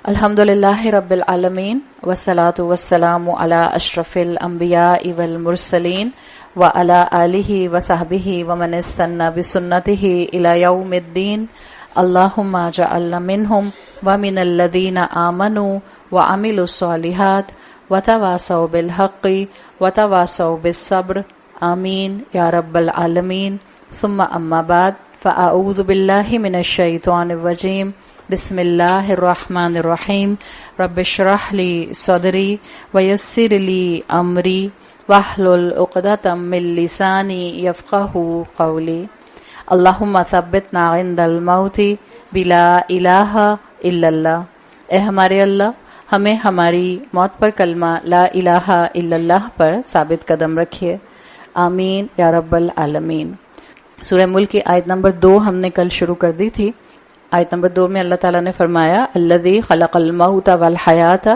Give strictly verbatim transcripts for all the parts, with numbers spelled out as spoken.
الحمدللہ رب العالمین والصلاة والسلام علی اشرف الانبیاء والمرسلین وعلی آلہ وصحبہ ومن استنى بسنتہ الی یوم الدین اللہم اجعلنا منہم ومن الذین آمنوا وعملوا الصالحات وتواصوا بالحق وتواصوا بالصبر آمین یا رب العالمین. ثم اما بعد فاعوذ باللہ من الشیطان الرجیم. بسم اللہ الرحمن الرحیم. رب اشرح لی صدری ویسر لی امری واحلل عقدۃ من لسانی یفقہوا قولی. اللہم ثبتنا عند الموت بلا الہ الا اللہ. اے ہمارے اللہ، ہمیں ہماری موت پر کلمہ لا الہ الا اللہ پر ثابت قدم رکھیے. آمین یا رب العالمین. سورہ ملک کی آیت نمبر دو ہم نے کل شروع کر دی تھی. آیت نمبر دو میں اللہ تعالیٰ نے فرمایا الذی خلق الموت والحیات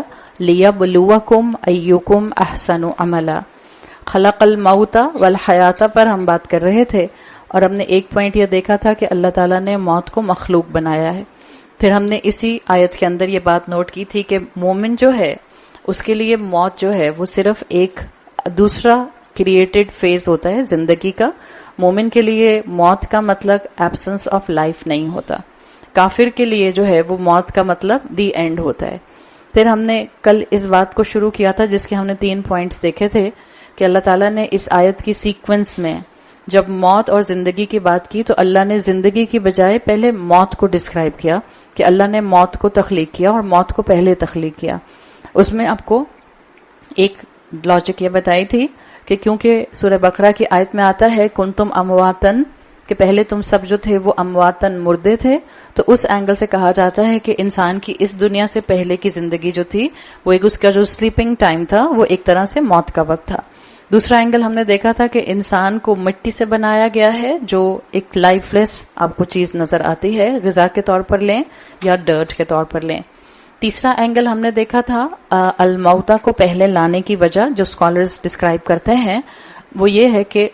لیبلوکم ایکم احسن عملا. خلق الموت والحیات پر ہم بات کر رہے تھے اور ہم نے ایک پوائنٹ یہ دیکھا تھا کہ اللہ تعالیٰ نے موت کو مخلوق بنایا ہے. پھر ہم نے اسی آیت کے اندر یہ بات نوٹ کی تھی کہ مومن جو ہے اس کے لیے موت جو ہے وہ صرف ایک دوسرا کریٹڈ فیز ہوتا ہے زندگی کا. مومن کے لیے موت کا مطلب ایبسنس آف لائف نہیں ہوتا. کافر کے لیے جو ہے وہ موت کا مطلب دی اینڈ ہوتا ہے. پھر ہم نے کل اس بات کو شروع کیا تھا جس کے ہم نے تین پوائنٹس دیکھے تھے کہ اللہ تعالیٰ نے اس آیت کی سیکوینس میں جب موت اور زندگی کی بات کی تو اللہ نے زندگی کی بجائے پہلے موت کو ڈسکرائب کیا کہ اللہ نے موت کو تخلیق کیا اور موت کو پہلے تخلیق کیا. اس میں آپ کو ایک لاجک یہ بتائی تھی کہ کیونکہ سورہ بقرہ کی آیت میں آتا ہے کنتم امواتن، کہ پہلے تم سب جو تھے وہ امواتن مردے تھے، تو اس اینگل سے کہا جاتا ہے کہ انسان کی اس دنیا سے پہلے کی زندگی جو تھی وہ ایک اس کا جو سلیپنگ ٹائم تھا وہ ایک طرح سے موت کا وقت تھا. دوسرا اینگل ہم نے دیکھا تھا کہ انسان کو مٹی سے بنایا گیا ہے جو ایک لائف لیس آپ کو چیز نظر آتی ہے، غذا کے طور پر لیں یا ڈرٹ کے طور پر لیں. تیسرا اینگل ہم نے دیکھا تھا الموتا کو پہلے لانے کی وجہ جو اسکالرز ڈسکرائب کرتے ہیں وہ یہ ہے کہ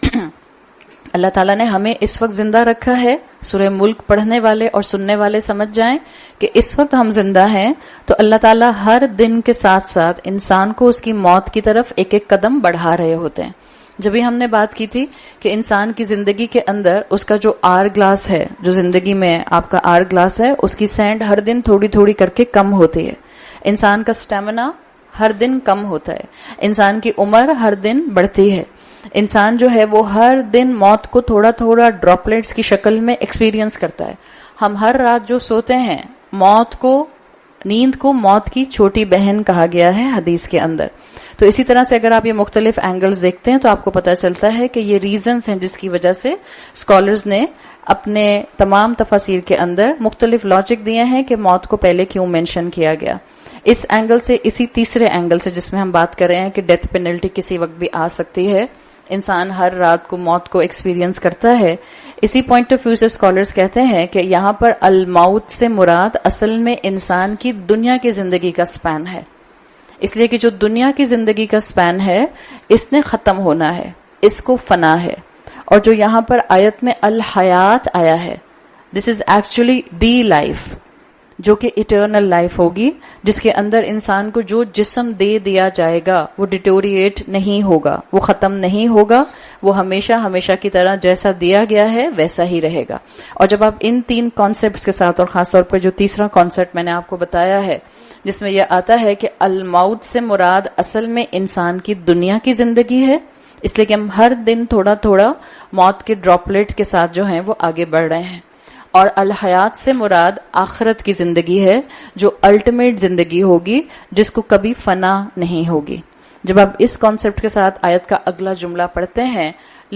اللہ تعالیٰ نے ہمیں اس وقت زندہ رکھا ہے. سورہ ملک پڑھنے والے اور سننے والے سمجھ جائیں کہ اس وقت ہم زندہ ہیں تو اللہ تعالیٰ ہر دن کے ساتھ ساتھ انسان کو اس کی موت کی طرف ایک ایک قدم بڑھا رہے ہوتے ہیں. جب بھی ہم نے بات کی تھی کہ انسان کی زندگی کے اندر اس کا جو آر گلاس ہے، جو زندگی میں آپ کا آر گلاس ہے، اس کی سینڈ ہر دن تھوڑی تھوڑی کر کے کم ہوتی ہے. انسان کا سٹیمنا ہر دن کم ہوتا ہے. انسان کی عمر ہر دن بڑھتی ہے. انسان جو ہے وہ ہر دن موت کو تھوڑا تھوڑا ڈراپلیٹس کی شکل میں ایکسپیرینس کرتا ہے. ہم ہر رات جو سوتے ہیں موت کو، نیند کو موت کی چھوٹی بہن کہا گیا ہے حدیث کے اندر. تو اسی طرح سے اگر آپ یہ مختلف اینگلز دیکھتے ہیں تو آپ کو پتہ چلتا ہے کہ یہ ریزنز ہیں جس کی وجہ سے اسکالرز نے اپنے تمام تفاسیر کے اندر مختلف لاجک دیے ہیں کہ موت کو پہلے کیوں مینشن کیا گیا. اس اینگل سے، اسی تیسرے اینگل سے جس میں ہم بات کر رہے ہیں کہ ڈیتھ پینلٹی کسی وقت بھی آ سکتی ہے، انسان ہر رات کو موت کو ایکسپیرینس کرتا ہے، اسی پوائنٹ آف ویو سے اسکالرز کہتے ہیں کہ یہاں پر الموت سے مراد اصل میں انسان کی دنیا کی زندگی کا سپین ہے. اس لیے کہ جو دنیا کی زندگی کا سپین ہے اس نے ختم ہونا ہے، اس کو فنا ہے. اور جو یہاں پر آیت میں الحیات آیا ہے، دس از ایکچولی دی لائف، جو کہ اٹرنل لائف ہوگی، جس کے اندر انسان کو جو جسم دے دیا جائے گا وہ ڈیٹوریٹ نہیں ہوگا، وہ ختم نہیں ہوگا، وہ ہمیشہ ہمیشہ کی طرح جیسا دیا گیا ہے ویسا ہی رہے گا. اور جب آپ ان تین کانسیپٹس کے ساتھ، اور خاص طور پر جو تیسرا کانسیپٹ میں نے آپ کو بتایا ہے جس میں یہ آتا ہے کہ الموت سے مراد اصل میں انسان کی دنیا کی زندگی ہے، اس لیے کہ ہم ہر دن تھوڑا تھوڑا موت کے ڈراپلیٹ کے ساتھ جو ہیں وہ آگے بڑھ رہے ہیں. اور الحیات سے مراد آخرت کی زندگی ہے جو الٹیمیٹ زندگی ہوگی، جس کو کبھی فنا نہیں ہوگی. جب آپ اس کانسیپٹ کے ساتھ آیت کا اگلا جملہ پڑھتے ہیں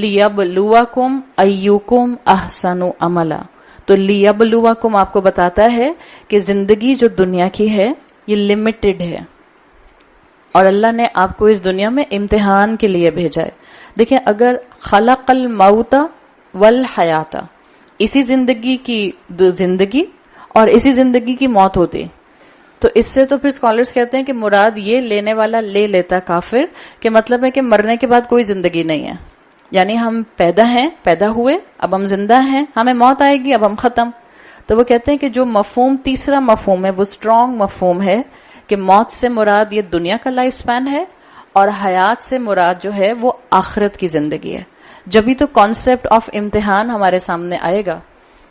لیبلوکم ایکم احسن عملا، تو لیبلوکم آپ کو بتاتا ہے کہ زندگی جو دنیا کی ہے یہ لمیٹڈ ہے اور اللہ نے آپ کو اس دنیا میں امتحان کے لیے بھیجا ہے. دیکھیں، اگر خلق الموت والحیات، اسی زندگی کی زندگی اور اسی زندگی کی موت ہوتی تو اس سے تو پھر اسکالرز کہتے ہیں کہ مراد یہ لینے والا لے لیتا کافر کہ مطلب ہے کہ مرنے کے بعد کوئی زندگی نہیں ہے. یعنی ہم پیدا ہیں، پیدا ہوئے، اب ہم زندہ ہیں، ہمیں موت آئے گی، اب ہم ختم. تو وہ کہتے ہیں کہ جو مفہوم تیسرا مفہوم ہے وہ اسٹرانگ مفہوم ہے کہ موت سے مراد یہ دنیا کا لائف سپین ہے اور حیات سے مراد جو ہے وہ آخرت کی زندگی ہے. جبھی تو کانسیپٹ آف امتحان ہمارے سامنے آئے گا.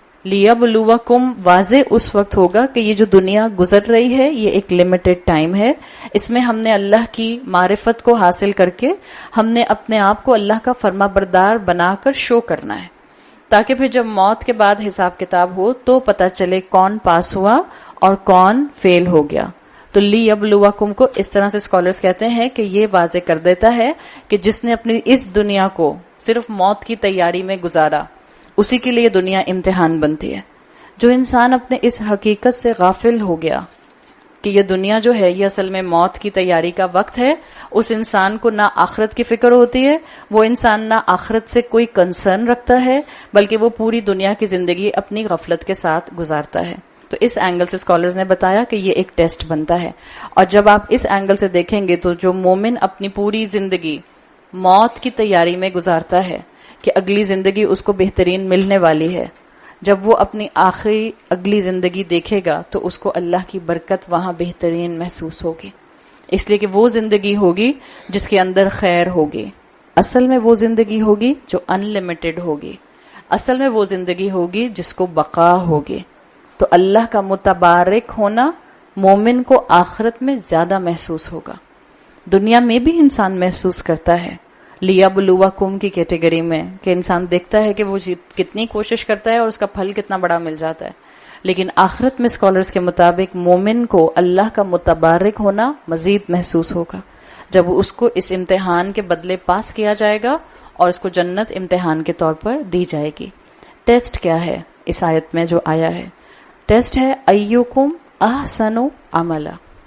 لیبلوکم واضح اس وقت ہوگا کہ یہ جو دنیا گزر رہی ہے یہ ایک لمیٹڈ ٹائم ہے. اس میں ہم نے اللہ کی معرفت کو حاصل کر کے ہم نے اپنے آپ کو اللہ کا فرما بردار بنا کر شو کرنا ہے تاکہ پھر جب موت کے بعد حساب کتاب ہو تو پتہ چلے کون پاس ہوا اور کون فیل ہو گیا. تو لیبلوکم کو اس طرح سے اسکالرز کہتے ہیں کہ یہ واضح کر دیتا ہے کہ جس نے اپنی اس دنیا کو صرف موت کی تیاری میں گزارا اسی کے لیے دنیا امتحان بنتی ہے. جو انسان اپنے اس حقیقت سے غافل ہو گیا کہ یہ دنیا جو ہے یہ اصل میں موت کی تیاری کا وقت ہے، اس انسان کو نہ آخرت کی فکر ہوتی ہے، وہ انسان نہ آخرت سے کوئی کنسرن رکھتا ہے بلکہ وہ پوری دنیا کی زندگی اپنی غفلت کے ساتھ گزارتا ہے. تو اس اینگل سے اسکالرز نے بتایا کہ یہ ایک ٹیسٹ بنتا ہے. اور جب آپ اس اینگل سے دیکھیں گے تو جو مومن اپنی پوری زندگی موت کی تیاری میں گزارتا ہے کہ اگلی زندگی اس کو بہترین ملنے والی ہے، جب وہ اپنی آخری اگلی زندگی دیکھے گا تو اس کو اللہ کی برکت وہاں بہترین محسوس ہوگی، اس لیے کہ وہ زندگی ہوگی جس کے اندر خیر ہوگی. اصل میں وہ زندگی ہوگی جو ان لمیٹڈ ہوگی، اصل میں وہ زندگی ہوگی جس کو بقا ہوگی. تو اللہ کا متبارک ہونا مومن کو آخرت میں زیادہ محسوس ہوگا. دنیا میں بھی انسان محسوس کرتا ہے لیبلوکم کی کیٹیگری میں کہ انسان دیکھتا ہے کہ وہ کتنی کوشش کرتا ہے اور اس کا پھل کتنا بڑا مل جاتا ہے، لیکن آخرت میں اسکالرز کے مطابق مومن کو اللہ کا متبارک ہونا مزید محسوس ہوگا جب اس کو اس امتحان کے بدلے پاس کیا جائے گا اور اس کو جنت امتحان کے طور پر دی جائے گی. ٹیسٹ کیا ہے اس آیت میں جو آیا ہے؟ ٹیسٹ ہے ایوکم احسن عملا،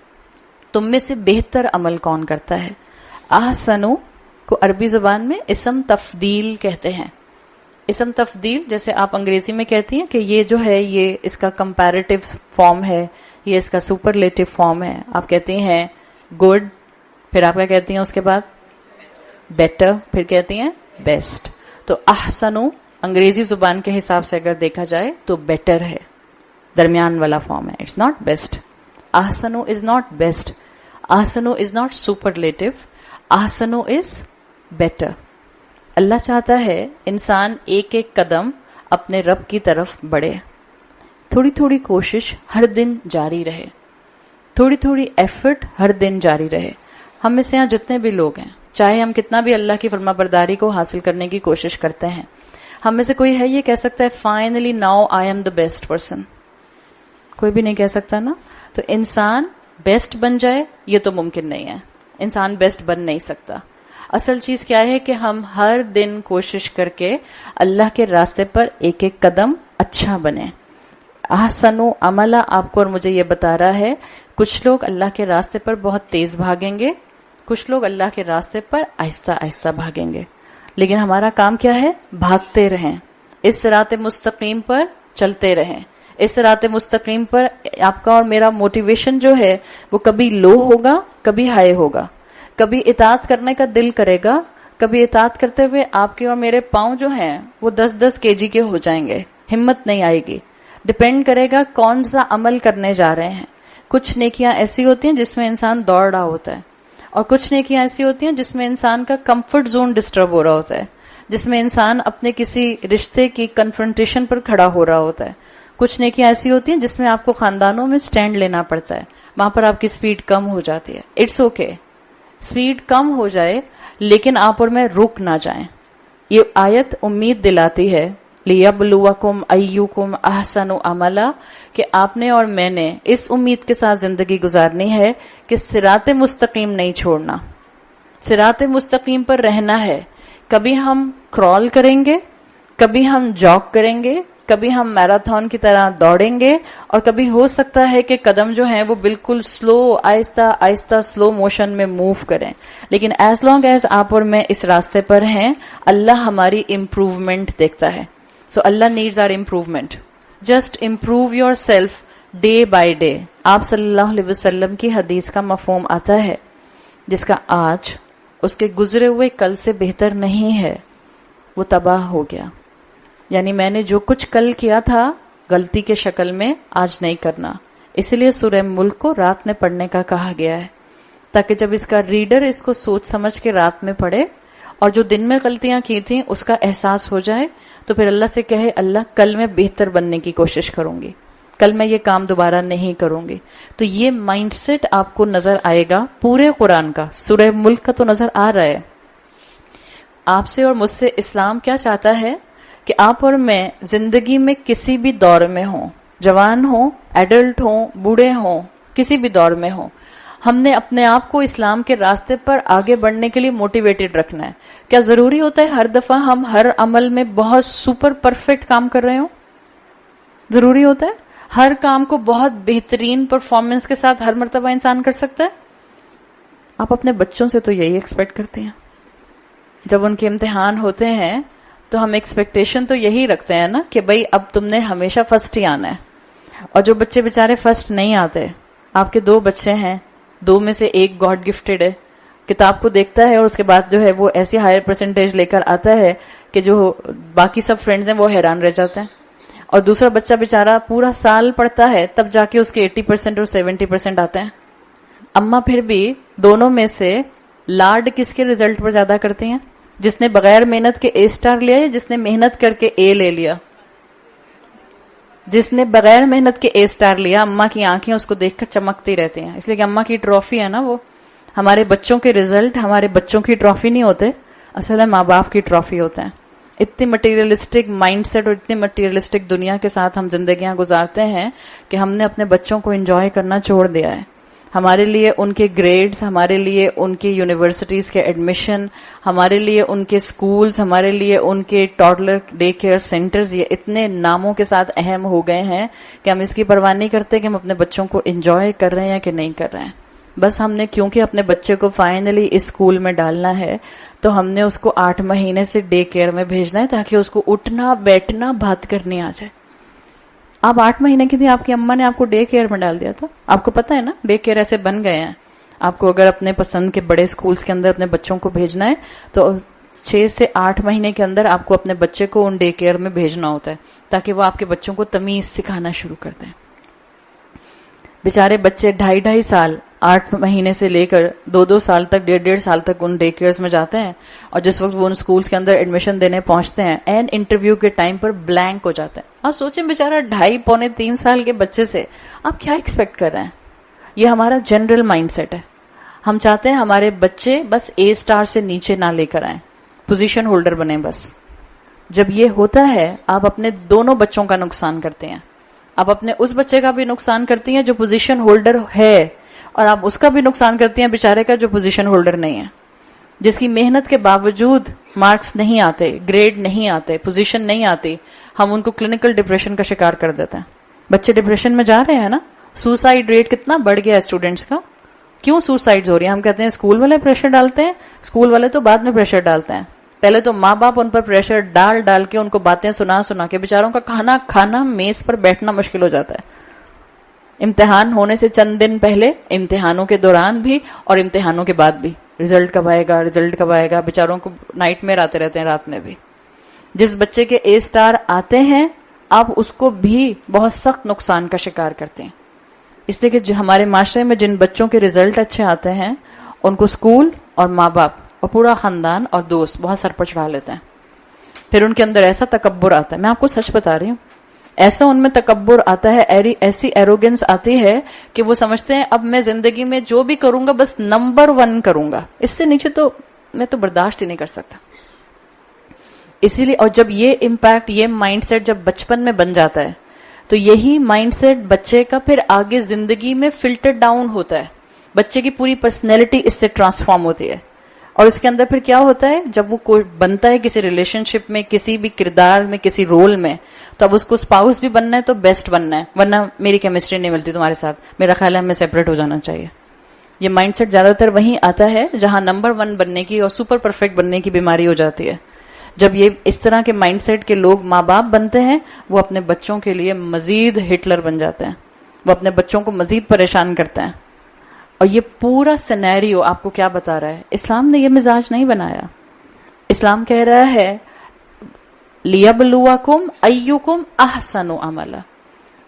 تم میں سے بہتر عمل کون کرتا ہے. احسن کو عربی زبان میں اسم تفضیل کہتے ہیں. اسم تفضیل جیسے آپ انگریزی میں کہتی ہیں کہ یہ جو ہے یہ اس کا کمپیریٹیو فارم ہے، یہ اس کا سپرلیٹیو فارم ہے. آپ کہتی ہیں گڈ، پھر آپ کیا کہتی ہیں اس کے بعد؟ بیٹر، پھر کہتی ہیں بیسٹ. تو احسن انگریزی زبان کے حساب سے اگر دیکھا جائے تو بیٹر ہے، درمیان والا فارم ہے. It's not best. احسن از ناٹ بیسٹ، احسن از ناٹ سپرلیٹیو، احسن از بیٹر. اللہ چاہتا ہے انسان ایک ایک قدم اپنے رب کی طرف بڑھے، تھوڑی تھوڑی کوشش ہر دن جاری رہے، تھوڑی تھوڑی ایفرٹ ہر دن جاری رہے. ہم میں سے یہاں جتنے بھی لوگ ہیں، چاہے ہم کتنا بھی اللہ کی فرما برداری کو حاصل کرنے کی کوشش کرتے ہیں، ہم میں سے کوئی ہے یہ کہہ سکتا ہے finally now I am the best person? کوئی بھی نہیں کہہ سکتا نا. تو انسان بیسٹ بن جائے یہ تو ممکن نہیں ہے، انسان بیسٹ بن نہیں سکتا. اصل چیز کیا ہے کہ ہم ہر دن کوشش کر کے اللہ کے راستے پر ایک ایک قدم اچھا بنیں. احسن عملا آپ کو اور مجھے یہ بتا رہا ہے کچھ لوگ اللہ کے راستے پر بہت تیز بھاگیں گے، کچھ لوگ اللہ کے راستے پر آہستہ آہستہ بھاگیں گے، لیکن ہمارا کام کیا ہے؟ بھاگتے رہیں، اس صراط مستقیم پر چلتے رہیں. اس صراط مستقیم پر آپ کا اور میرا موٹیویشن جو ہے وہ کبھی لو ہوگا، کبھی ہائی ہوگا. کبھی اطاعت کرنے کا دل کرے گا، کبھی اطاعت کرتے ہوئے آپ کے اور میرے پاؤں جو ہیں وہ دس دس کے جی کے ہو جائیں گے، ہمت نہیں آئے گی. ڈپینڈ کرے گا کون سا عمل کرنے جا رہے ہیں. کچھ نیکیاں ایسی ہوتی ہیں جس میں انسان دوڑ رہا ہوتا ہے، اور کچھ نیکیاں ایسی ہوتی ہیں جس میں انسان کا کمفرٹ زون ڈسٹرب ہو رہا ہوتا ہے، جس میں انسان اپنے کسی رشتے کی کنفرنٹیشن پر کھڑا ہو رہا ہوتا ہے. کچھ نیکیاں ایسی ہوتی ہیں جس میں آپ کو خاندانوں میں سٹینڈ لینا پڑتا ہے، وہاں پر آپ کی سپیڈ کم ہو جاتی ہے. اٹس اوکے، سپیڈ کم ہو جائے لیکن آپ اور میں رک نہ جائیں. یہ آیت امید دلاتی ہے لیبلوکم ایوکم احسن عملا کہ آپ نے اور میں نے اس امید کے ساتھ زندگی گزارنی ہے کہ صراط مستقیم نہیں چھوڑنا، صراط مستقیم پر رہنا ہے. کبھی ہم کرال کریں گے، کبھی ہم جاگ کریں گے، کبھی ہم میراتھن کی طرح دوڑیں گے، اور کبھی ہو سکتا ہے کہ قدم جو ہیں وہ بالکل سلو، آہستہ آہستہ سلو موشن میں موو کریں. لیکن ایز لانگ ایز آپ اور میں اس راستے پر ہیں اللہ ہماری امپروومنٹ دیکھتا ہے. So Allah needs our improvement. Just improve yourself day by day. آپ صلی اللہ علیہ وسلم کی حدیث کا مفہوم آتا ہے جس کا آج اس کے گزرے ہوئے کل سے بہتر نہیں ہے، وہ تباہ ہو گیا. یعنی میں نے جو کچھ کل کیا تھا غلطی کے شکل میں آج نہیں کرنا. اسی لیے سورہ ملک کو رات میں پڑھنے کا کہا گیا ہے، تاکہ جب اس کا ریڈر اس کو سوچ سمجھ کے رات میں پڑھے اور جو دن میں غلطیاں کی تھیں اس کا احساس ہو جائے، تو پھر اللہ سے کہے اللہ کل میں بہتر بننے کی کوشش کروں گی، کل میں یہ کام دوبارہ نہیں کروں گی. تو یہ مائنڈ سیٹ آپ کو نظر آئے گا پورے قرآن کا. سورہ ملک کا تو نظر آ رہا ہے. آپ سے اور مجھ سے اسلام کیا چاہتا ہے کہ آپ اور میں زندگی میں کسی بھی دور میں ہوں، جوان ہوں، ایڈلٹ ہوں، بوڑھے ہوں، کسی بھی دور میں ہوں، ہم نے اپنے آپ کو اسلام کے راستے پر آگے بڑھنے کے لیے موٹیویٹڈ رکھنا ہے. کیا ضروری ہوتا ہے ہر دفعہ ہم ہر عمل میں بہت سپر پرفیکٹ کام کر رہے ہوں؟ ضروری ہوتا ہے ہر کام کو بہت بہترین پرفارمنس کے ساتھ ہر مرتبہ انسان کر سکتا ہے؟ آپ اپنے بچوں سے تو یہی ایکسپیکٹ کرتے ہیں. جب ان کے امتحان ہوتے ہیں تو ہم ایکسپیکٹیشن تو یہی رکھتے ہیں نا کہ بھئی اب تم نے ہمیشہ فرسٹ ہی آنا ہے. اور جو بچے بےچارے فرسٹ نہیں آتے، آپ کے دو بچے ہیں، دو میں سے ایک گاڈ گفٹڈ ہے، کتاب کو دیکھتا ہے اور اس کے بعد جو ہے وہ ایسی ہائر پرسنٹیج لے کر آتا ہے کہ جو باقی سب فرینڈز ہیں وہ حیران رہ جاتے ہیں. اور دوسرا بچہ بےچارا پورا سال پڑھتا ہے تب جا کے اس کے ایٹی پرسینٹ اور سیونٹی پرسینٹ آتے ہیں. اما پھر بھی دونوں میں سے لاڈ کس کے ریزلٹ پر زیادہ کرتی ہیں؟ جس نے بغیر محنت کے اے سٹار لیا یا جس نے محنت کر کے اے لے لیا؟ جس نے بغیر محنت کے اے سٹار لیا. اما کی آنکھیں اس کو دیکھ کر چمکتی رہتی ہیں، اس لیے کہ اما کی ٹرافی ہے نا وہ. ہمارے بچوں کے ریزلٹ ہمارے بچوں کی ٹرافی نہیں ہوتے، اصل ہے ماں باپ کی ٹرافی ہوتے ہیں. اتنی مٹیریلسٹک مائنڈ سیٹ اور اتنی مٹیریلسٹک دنیا کے ساتھ ہم زندگیاں گزارتے ہیں کہ ہم نے اپنے بچوں کو انجوائے کرنا چھوڑ دیا ہے. ہمارے لیے ان کے گریڈز، ہمارے لیے ان کی یونیورسٹیز کے ایڈمیشن، ہمارے لیے ان کے سکولز، ہمارے لیے ان کے ٹاڈلر ڈے کیئر سینٹرز، یہ اتنے ناموں کے ساتھ اہم ہو گئے ہیں کہ ہم اس کی پرواہ نہیں کرتے کہ ہم اپنے بچوں کو انجوائے کر رہے ہیں کہ نہیں کر رہے ہیں. بس ہم نے کیونکہ اپنے بچے کو فائنلی اس اسکول میں ڈالنا ہے تو ہم نے اس کو آٹھ مہینے سے ڈے کیئر میں بھیجنا ہے تاکہ اس کو اٹھنا بیٹھنا بات کرنی آ جائے. آپ آٹھ مہینے کی تھی، آپ کی اما نے آپ کو ڈے کیئر میں ڈال دیا تھا. آپ کو پتا ہے نا ڈے کیئر ایسے بن گئے ہیں. آپ کو اگر اپنے پسند کے بڑے اسکولز کے اندر اپنے بچوں کو بھیجنا ہے تو چھ سے آٹھ مہینے کے اندر آپ کو اپنے بچے کو ان ڈے کیئر میں بھیجنا ہوتا ہے تاکہ وہ آپ کے بچوں کو تمیز سکھانا شروع کر دیں. بیچارے بچے ڈھائی ڈھائی سال آٹھ مہینے سے لے کر دو دو سال تک ڈیڑھ ڈیڑھ سال تک ان ڈے کیئرز میں جاتے ہیں، اور جس وقت وہ ان سکولز کے اندر ایڈمیشن دینے پہنچتے ہیں این انٹرویو کے ٹائم پر بلینک ہو جاتے ہیں. آپ سوچیں بیچارہ ڈھائی پونے تین سال کے بچے سے آپ کیا ایکسپیکٹ کر رہے ہیں؟ یہ ہمارا جنرل مائنڈ سیٹ ہے. ہم چاہتے ہیں ہمارے بچے بس اے سٹار سے نیچے نہ لے کر آئیں، پوزیشن ہولڈر بنیں بس. جب یہ ہوتا ہے آپ اپنے دونوں بچوں کا نقصان کرتے ہیں. آپ اپنے اس بچے کا بھی نقصان کرتی ہیں جو پوزیشن ہولڈر ہے، اور آپ اس کا بھی نقصان کرتی ہیں بیچارے کا جو پوزیشن ہولڈر نہیں ہے، جس کی محنت کے باوجود مارکس نہیں آتے، گریڈ نہیں آتے، پوزیشن نہیں آتی. ہم ان کو کلینکل ڈپریشن کا شکار کر دیتے ہیں. بچے ڈپریشن میں جا رہے ہیں نا. سوسائڈ ریٹ کتنا بڑھ گیا ہے اسٹوڈینٹس کا. کیوں سوسائڈز ہو رہی ہیں؟ ہم کہتے ہیں اسکول والے پریشر ڈالتے ہیں. اسکول والے تو بعد میں پریشر ڈالتے ہیں. پہلے تو ماں باپ ان پر پریشر ڈال ڈال کے ان کو باتیں سنا سنا کے بیچاروں کا کھانا کھانا میز پر بیٹھنا مشکل ہو جاتا ہے. امتحان ہونے سے چند دن پہلے، امتحانوں کے دوران بھی اور امتحانوں کے بعد بھی رزلٹ کب آئے گا رزلٹ کب آئے گا بیچاروں کو نائٹ میر آتے رہتے ہیں رات میں بھی. جس بچے کے اے سٹار آتے ہیں آپ اس کو بھی بہت سخت نقصان کا شکار کرتے ہیں. اس لیے کہ ہمارے معاشرے میں جن بچوں کے رزلٹ اچھے آتے ہیں ان کو اسکول اور ماں باپ اور پورا خاندان اور دوست بہت سر پر چڑھا لیتے ہیں. پھر ان کے اندر ایسا تکبر آتا ہے، میں آپ کو سچ بتا رہی ہوں، ایسا ان میں تکبر آتا ہے، ایسی ایروگنس آتی ہے کہ وہ سمجھتے ہیں اب میں زندگی میں جو بھی کروں گا بس نمبر ون کروں گا، اس سے نیچے تو میں تو برداشت ہی نہیں کر سکتا. اسی لیے اور جب یہ امپیکٹ، یہ مائنڈ سیٹ جب بچپن میں بن جاتا ہے تو یہی مائنڈ سیٹ بچے کا پھر آگے زندگی میں فلٹر ڈاؤن ہوتا ہے. بچے کی پوری پرسنالٹی اس سے ٹرانسفارم ہوتی ہے. اور اس کے اندر پھر کیا ہوتا ہے، جب وہ کوئی بنتا ہے کسی ریلیشن شپ میں، کسی بھی کردار میں، کسی رول میں، تو اب اس کو اسپاؤس بھی بننا ہے تو بیسٹ بننا ہے، ورنہ میری کیمسٹری نہیں ملتی تمہارے ساتھ، میرا خیال ہے ہمیں سیپریٹ ہو جانا چاہیے. یہ مائنڈ سیٹ زیادہ تر وہیں آتا ہے جہاں نمبر ون بننے کی اور سپر پرفیکٹ بننے کی بیماری ہو جاتی ہے. جب یہ اس طرح کے مائنڈ سیٹ کے لوگ ماں باپ بنتے ہیں وہ اپنے بچوں کے لیے مزید ہٹلر بن جاتے ہیں، وہ اپنے بچوں کو مزید پریشان کرتے ہیں. اور یہ پورا سینیریو آپ کو کیا بتا رہا ہے؟ اسلام نے یہ مزاج نہیں بنایا. اسلام کہہ رہا ہے لِيَبْلُوَكُمْ أَيُّكُمْ أَحْسَنُ عَمَلًا.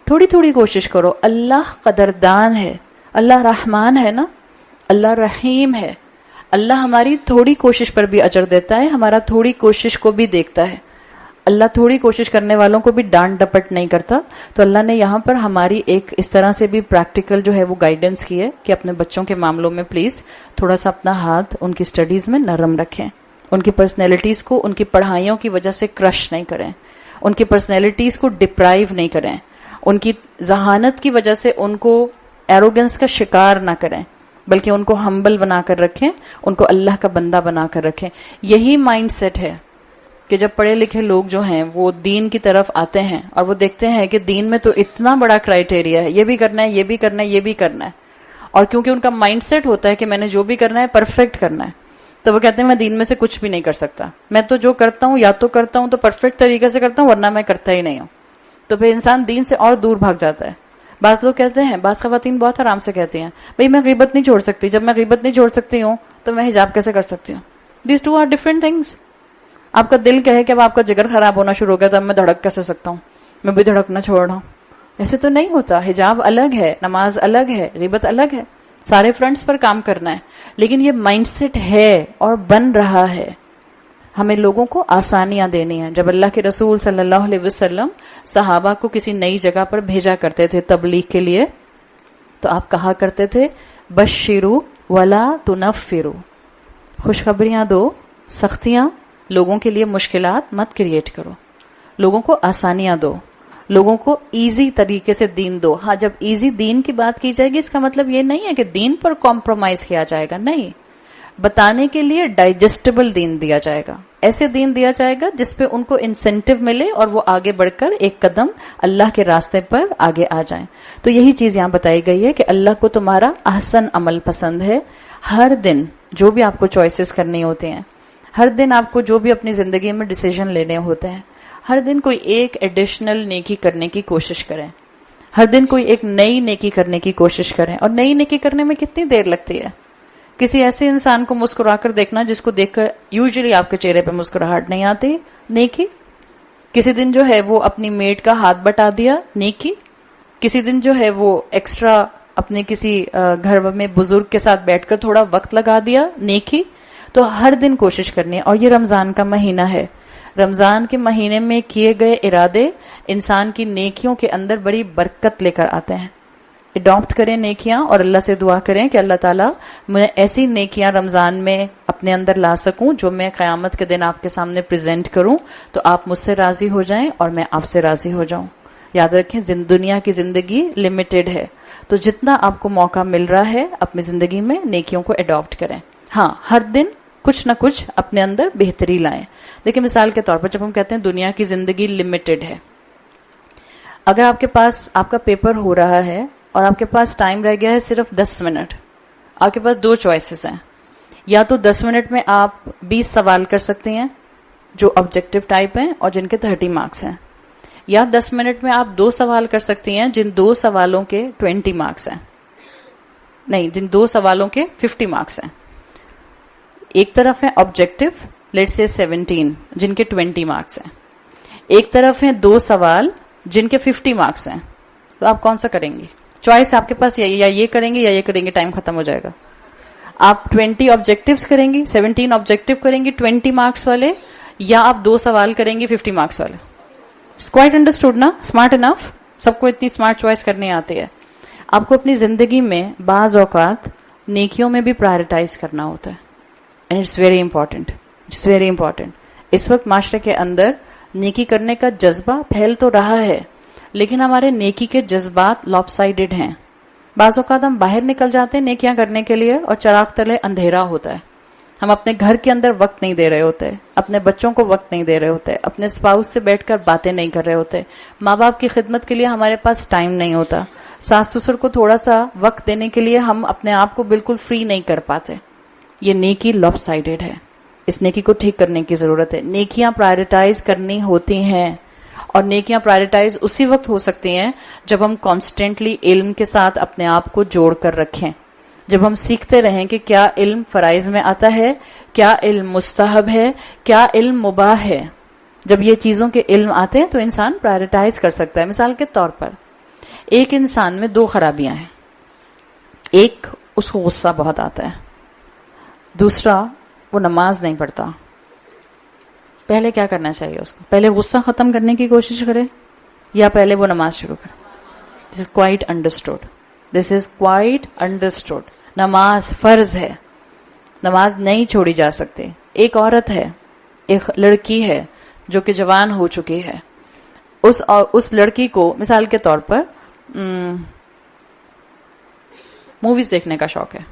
تھوڑی تھوڑی کوشش کرو. اللہ قدردان ہے, اللہ رحمان ہے نا, اللہ رحیم ہے. اللہ ہماری تھوڑی کوشش پر بھی اجر دیتا ہے, ہمارا تھوڑی کوشش کو بھی دیکھتا ہے. اللہ تھوڑی کوشش کرنے والوں کو بھی ڈانٹ ڈپٹ نہیں کرتا. تو اللہ نے یہاں پر ہماری ایک اس طرح سے بھی پریکٹیکل جو ہے وہ گائیڈنس کی ہے کہ اپنے بچوں کے معاملوں میں پلیز تھوڑا سا اپنا ہاتھ ان کی سٹڈیز میں نرم رکھیں, ان کی پرسنالٹیز کو ان کی پڑھائیوں کی وجہ سے کرش نہیں کریں, ان کی پرسنالٹیز کو ڈپرائیو نہیں کریں, ان کی ذہانت کی وجہ سے ان کو ایروگنس کا شکار نہ کریں, بلکہ ان کو ہمبل بنا کر رکھیں, ان کو اللہ کا بندہ بنا کر رکھیں. یہی مائنڈ سیٹ ہے کہ جب پڑھے لکھے لوگ جو ہیں وہ دین کی طرف آتے ہیں اور وہ دیکھتے ہیں کہ دین میں تو اتنا بڑا کرائٹیریا ہے, یہ بھی کرنا ہے, یہ بھی کرنا ہے, یہ بھی کرنا ہے, اور کیونکہ ان کا مائنڈ سیٹ ہوتا ہے کہ میں نے جو بھی کرنا ہے پرفیکٹ کرنا ہے, تو وہ کہتے ہیں میں دین میں سے کچھ بھی نہیں کر سکتا, میں تو جو کرتا ہوں یا تو کرتا ہوں تو پرفیکٹ طریقے سے کرتا ہوں, ورنہ میں کرتا ہی نہیں ہوں. تو پھر انسان دین سے اور دور بھاگ جاتا ہے. بعض لوگ کہتے ہیں, بعض خواتین بہت آرام سے کہتی ہیں, بھئی میں غیبت نہیں چھوڑ سکتی, جب میں غیبت نہیں چھوڑ سکتی ہوں تو میں حجاب کیسے کر سکتی ہوں. These two are different things. آپ کا دل کہے کہ اب آپ کا جگر خراب ہونا شروع ہو گیا تو اب میں دھڑک کیسے سکتا ہوں, میں بھی دھڑکنا چھوڑ رہا ہوں. ایسے تو نہیں ہوتا. حجاب الگ ہے, نماز الگ ہے, غیبت الگ ہے, سارے فرنٹس پر کام کرنا ہے. لیکن یہ مائنڈ سیٹ ہے اور بن رہا ہے. ہمیں لوگوں کو آسانیاں دینی ہیں. جب اللہ کے رسول صلی اللہ علیہ وسلم صحابہ کو کسی نئی جگہ پر بھیجا کرتے تھے تبلیغ کے لیے, تو آپ کہا کرتے تھے بشروا ولا تنفروا, خوشخبریاں دو, سختیاں لوگوں کے لیے مشکلات مت کریٹ کرو, لوگوں کو آسانیاں دو, لوگوں کو ایزی طریقے سے دین دو. ہاں, جب ایزی دین کی بات کی جائے گی اس کا مطلب یہ نہیں ہے کہ دین پر کمپرومائز کیا جائے گا, نہیں. بتانے کے لیے ڈائجسٹیبل دین دیا جائے گا, ایسے دین دیا جائے گا جس پہ ان کو انسینٹیو ملے اور وہ آگے بڑھ کر ایک قدم اللہ کے راستے پر آگے آ جائیں. تو یہی چیز یہاں بتائی گئی ہے کہ اللہ کو تمہارا احسن عمل پسند ہے. ہر دن جو بھی آپ کو چوائسز کرنی ہوتے ہیں, ہر دن آپ کو جو بھی اپنی زندگی میں ڈیسیژن لینے ہوتے ہیں, ہر دن کوئی ایک ایڈیشنل نیکی کرنے کی کوشش کریں. ہر دن کوئی ایک نئی نیکی کرنے کی کوشش کریں. اور نئی نیکی کرنے میں کتنی دیر لگتی ہے؟ کسی ایسے انسان کو مسکرا کر دیکھنا جس کو دیکھ کر یوزلی آپ کے چہرے پہ مسکراہٹ نہیں آتی, نیکی. کسی دن جو ہے وہ اپنی میٹ کا ہاتھ بٹا دیا, نیکی. کسی دن جو ہے وہ ایکسٹرا اپنے کسی گھر میں بزرگ کے ساتھ بیٹھ کر تھوڑا وقت لگا دیا, نیکی. تو ہر دن کوشش کرنی ہے. اور یہ رمضان کا مہینہ ہے, رمضان کے مہینے میں کیے گئے ارادے انسان کی نیکیوں کے اندر بڑی برکت لے کر آتے ہیں. اڈاپٹ کریں نیکیاں اور اللہ سے دعا کریں کہ اللہ تعالیٰ میں ایسی نیکیاں رمضان میں اپنے اندر لا سکوں جو میں قیامت کے دن آپ کے سامنے پریزنٹ کروں, تو آپ مجھ سے راضی ہو جائیں اور میں آپ سے راضی ہو جاؤں. یاد رکھیں دنیا کی زندگی لمیٹڈ ہے, تو جتنا آپ کو موقع مل رہا ہے اپنی زندگی میں نیکیوں کو اڈاپٹ کریں. ہاں, ہر دن کچھ نہ کچھ اپنے اندر بہتری لائیں. دیکھیں مثال کے طور پر جب ہم کہتے ہیں دنیا کی زندگی لمیٹڈ ہے, اگر آپ کے پاس آپ کا پیپر ہو رہا ہے اور آپ کے پاس ٹائم رہ گیا ہے صرف دس منٹ, آپ کے پاس دو چوائسز ہیں. یا تو دس منٹ میں آپ بیس سوال کر سکتے ہیں جو آبجیکٹو ٹائپ ہیں اور جن کے تھرٹی مارکس ہیں, یا دس منٹ میں آپ دو سوال کر سکتی ہیں جن دو سوالوں کے ٹوینٹی مارکس ہیں, نہیں جن دو سوالوں کے ففٹی مارکس ہیں. ایک طرف ہے آبجیکٹو, لیٹس سے سیونٹین, جن کے ٹوینٹی مارکس ہیں. ایک طرف ہیں دو سوال جن کے ففٹی مارکس ہیں. تو آپ کون سا کریں گی؟ چوائس آپ کے پاس یا یہ کریں گے یا یہ کریں گے, ٹائم ختم ہو جائے گا. آپ ٹوینٹی آبجیکٹیوز کریں گی, سیونٹین آبجیکٹیو کریں گی ٹوینٹی مارکس والے, یا آپ دو سوال کریں گی ففٹی مارکس والے. کوائٹ انڈرسٹوڈ نا, اسمارٹ انف. سب کو اتنی اسمارٹ چوائس کرنی آتی ہے. آپ کو اپنی زندگی میں بعض اوقات نیکیوں میں بھی پرائرٹائز کرنا ہوتا ہے, and it's very important, it's very important. اس وقت معاشرے کے اندر نیکی کرنے کا جذبہ پھیل تو رہا ہے, لیکن ہمارے نیکی کے جذبات لاپ سائڈڈ ہیں. بعض اوقات ہم باہر نکل جاتے ہیں نیکیاں کرنے کے لیے اور چراغ تلے اندھیرا ہوتا ہے. ہم اپنے گھر کے اندر وقت نہیں دے رہے ہوتے, اپنے بچوں کو وقت نہیں دے رہے ہوتے, اپنے اسپاؤس سے بیٹھ کر باتیں نہیں کر رہے ہوتے, ماں باپ کی خدمت کے لیے ہمارے پاس ٹائم نہیں ہوتا, ساس سسر کو تھوڑا سا وقت دینے کے لیے ہم اپنے آپ کو بالکل فری نہیں کر پاتے. یہ نیکی لاپ سائڈڈ ہے, اس نیکی کو ٹھیک کرنے کی ضرورت ہے. نیکیاں پرائرٹائز کرنی ہوتی ہیں, اور نیکیاں پرائرٹائز اسی وقت ہو سکتی ہیں جب ہم کانسٹینٹلی علم کے ساتھ اپنے آپ کو جوڑ کر رکھیں, جب ہم سیکھتے رہیں کہ کیا علم فرائض میں آتا ہے, کیا علم مستحب ہے, کیا علم مباح ہے. جب یہ چیزوں کے علم آتے ہیں تو انسان پرائرٹائز کر سکتا ہے. مثال کے طور پر ایک انسان میں دو خرابیاں ہیں. ایک اس کو غصہ بہت آتا ہے, دوسرا وہ نماز نہیں پڑھتا. پہلے کیا کرنا چاہیے اس کو؟ پہلے غصہ ختم کرنے کی کوشش کرے یا پہلے وہ نماز شروع کرے؟ This is quite understood. This is quite understood. نماز فرض ہے, نماز نہیں چھوڑی جا سکتی. ایک عورت ہے, ایک لڑکی ہے جو کہ جوان ہو چکی ہے, اس اس لڑکی کو مثال کے طور پر موویز دیکھنے کا شوق ہے.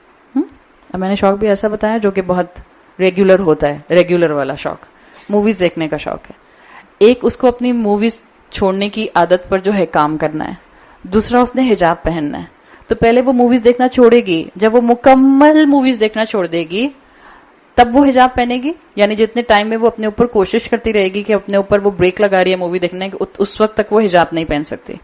اب میں نے شوق بھی ایسا بتایا جو کہ بہت ریگولر ہوتا ہے, ریگولر والا شوق, موویز دیکھنے کا شوق ہے. ایک اس کو اپنی موویز چھوڑنے کی عادت پر جو ہے کام کرنا ہے, دوسرا اس نے حجاب پہننا ہے. تو پہلے وہ موویز دیکھنا چھوڑے گی, جب وہ مکمل موویز دیکھنا چھوڑ دے گی تب وہ حجاب پہنے گی. یعنی جتنے ٹائم میں وہ اپنے اوپر کوشش کرتی رہے گی کہ اپنے اوپر وہ بریک لگا رہی ہے مووی دیکھنے کی, اس وقت تک وہ حجاب نہیں پہن سکتی.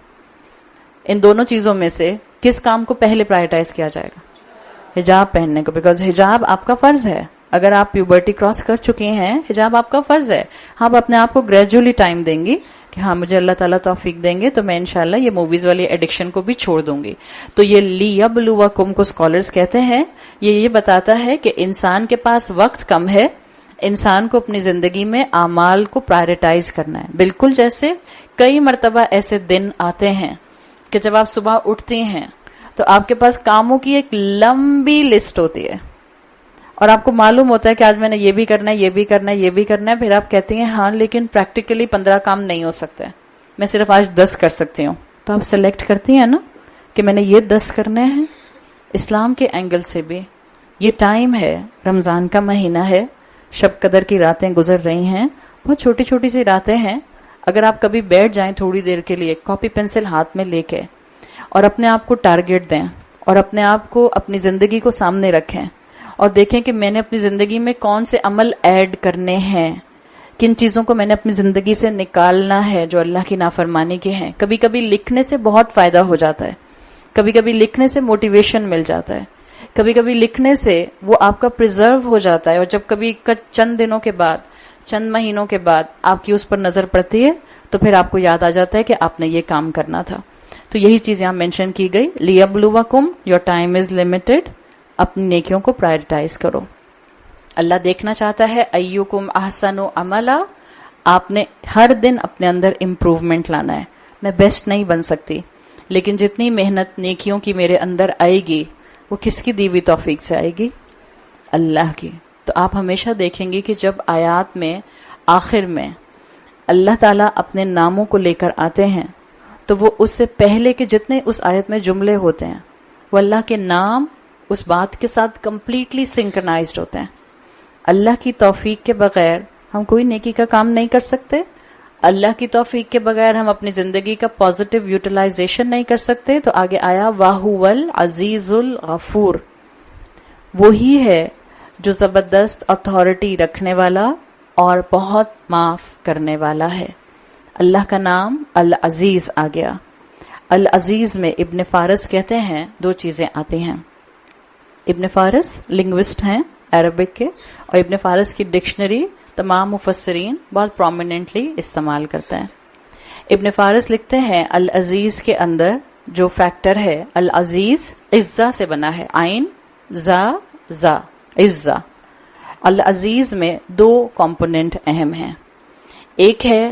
ان دونوں چیزوں میں سے کس کام کو پہلے پرائرٹائز کیا جائے گا؟ حجاب پہننے کو, بیکاز حجاب آپ کا فرض ہے. اگر آپ پیوبرٹی کراس کر چکے ہیں, حجاب آپ کا فرض ہے. آپ اپنے آپ کو گریجولی ٹائم دیں گی کہ ہاں مجھے اللہ تعالیٰ توفیق دیں گے تو میں انشاءاللہ یہ موویز والی ایڈکشن کو بھی چھوڑ دوں گی. تو یہ لیبلوکم کو اسکالرز کہتے ہیں, یہ یہ بتاتا ہے کہ انسان کے پاس وقت کم ہے, انسان کو اپنی زندگی میں اعمال کو پرائرٹائز کرنا ہے. بالکل جیسے کئی مرتبہ ایسے دن آتے ہیں کہ جب آپ صبح اٹھتی ہیں تو آپ کے پاس کاموں کی ایک لمبی لسٹ ہوتی ہے اور آپ کو معلوم ہوتا ہے کہ آج میں نے یہ بھی کرنا ہے, یہ بھی کرنا ہے, یہ بھی کرنا ہے. پھر آپ کہتی ہیں ہاں لیکن پریکٹیکلی پندرہ کام نہیں ہو سکتے, میں صرف آج دس کر سکتی ہوں. تو آپ سلیکٹ کرتی ہیں نا کہ میں نے یہ دس کرنے ہیں. اسلام کے اینگل سے بھی یہ ٹائم ہے, رمضان کا مہینہ ہے, شب قدر کی راتیں گزر رہی ہیں, بہت چھوٹی چھوٹی سی راتیں ہیں. اگر آپ کبھی بیٹھ جائیں تھوڑی دیر کے لیے کاپی پینسل ہاتھ میں لے کے اور اپنے آپ کو ٹارگٹ دیں اور اپنے آپ کو اپنی زندگی کو سامنے رکھیں اور دیکھیں کہ میں نے اپنی زندگی میں کون سے عمل ایڈ کرنے ہیں, کن چیزوں کو میں نے اپنی زندگی سے نکالنا ہے جو اللہ کی نافرمانی کے ہیں. کبھی کبھی لکھنے سے بہت فائدہ ہو جاتا ہے, کبھی کبھی لکھنے سے موٹیویشن مل جاتا ہے, کبھی کبھی لکھنے سے وہ آپ کا پریزرو ہو جاتا ہے. اور جب کبھی چند دنوں کے بعد, چند مہینوں کے بعد آپ کی اس پر نظر پڑتی ہے تو پھر آپ کو یاد آ جاتا ہے کہ آپ نے یہ کام کرنا تھا. تو یہی چیز یہاں مینشن کی گئی, لیبلوکم یور ٹائم از لمیٹڈ, اپنی نیکیوں کو پرائرٹائز کرو. اللہ دیکھنا چاہتا ہے ایوکم احسن عملا, آپ نے ہر دن اپنے اندر امپروومنٹ لانا ہے. میں بیسٹ نہیں بن سکتی, لیکن جتنی محنت نیکیوں کی میرے اندر آئے گی وہ کس کی دی ہوئی توفیق سے آئے گی؟ اللہ کی. تو آپ ہمیشہ دیکھیں گے کہ جب آیات میں آخر میں اللہ تعالیٰ اپنے ناموں کو لے کر آتے ہیں تو وہ اس سے پہلے کے جتنے اس آیت میں جملے ہوتے ہیں وہ اللہ کے نام اس بات کے ساتھ کمپلیٹلی سنکرنائزڈ ہوتے ہیں. اللہ کی توفیق کے بغیر ہم کوئی نیکی کا کام نہیں کر سکتے, اللہ کی توفیق کے بغیر ہم اپنی زندگی کا پازیٹیو یوٹیلائزیشن نہیں کر سکتے. تو آگے آیا وَهُوَ الْعَزِيزُ الْغَفُورُ, وہی ہے جو زبردست اتھارٹی رکھنے والا اور بہت معاف کرنے والا ہے. اللہ کا نام العزیز آ گیا. العزیز میں ابن فارس کہتے ہیں دو چیزیں آتی ہیں. ابن فارس لنگوسٹ ہیں عربک کے, اور ابن فارس کی ڈکشنری تمام مفسرین بہت پرومیننٹلی استعمال کرتے ہیں. ابن فارس لکھتے ہیں العزیز کے اندر جو فیکٹر ہے, العزیز عزا سے بنا ہے, عین زا زا عزا. العزیز میں دو کمپوننٹ اہم ہیں, ایک ہے